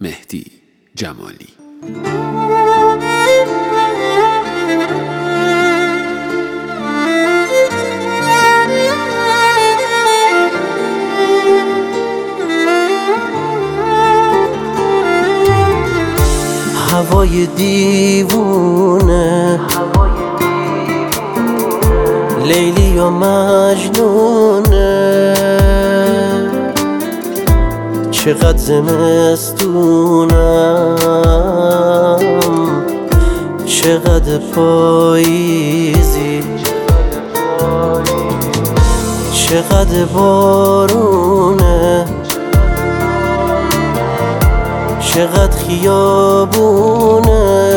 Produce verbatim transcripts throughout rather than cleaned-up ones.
مهدی جمالی. هوای دیوونه، لیلی و مجنونه، چقدر زمستونم، چقدر پاییزی، چقدر بارونه، چقدر خیابونه.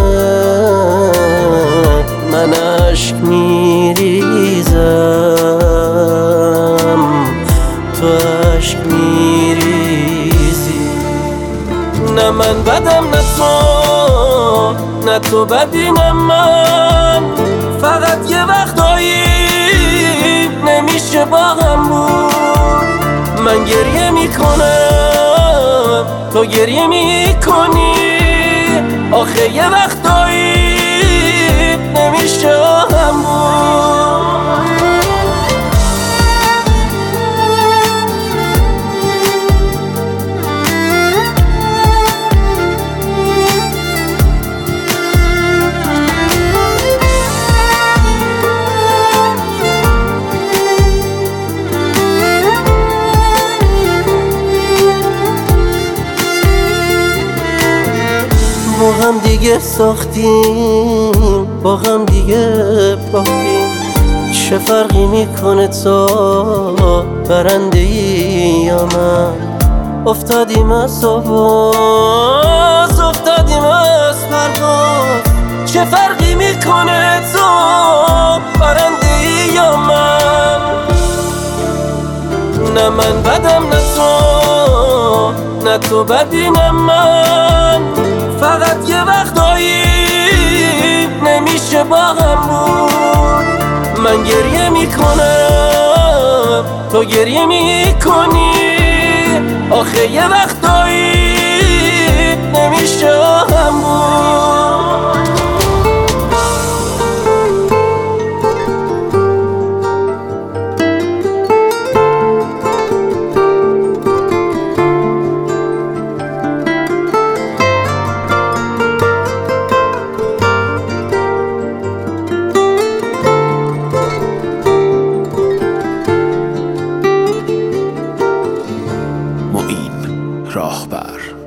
من عشق میریزم، تو عشق میریزی. نه من بدم نه تو، نه تو بدی نه من، فقط یه وقتایی نمیشه با هم بود. من گریه میکنم، تو گریه میکنی، آخه یه وقتایی نمیشه هم بود. با هم دیگه ساختیم، با هم دیگه باختیم، چه فرقی میکنه تو برنده ای یا من؟ افتادیم از آواز، افتادیم از پرواز، چه فرقی میکنه تو برنده ای یا من؟ نه من بدم نه تو، نه تو بدی نه من، فقط یه وقتایی نمیشه با هم بود. من گریه میکنم، تو گریه میکنی، آخه یه وقتایی نمیشه هم بود. راهبر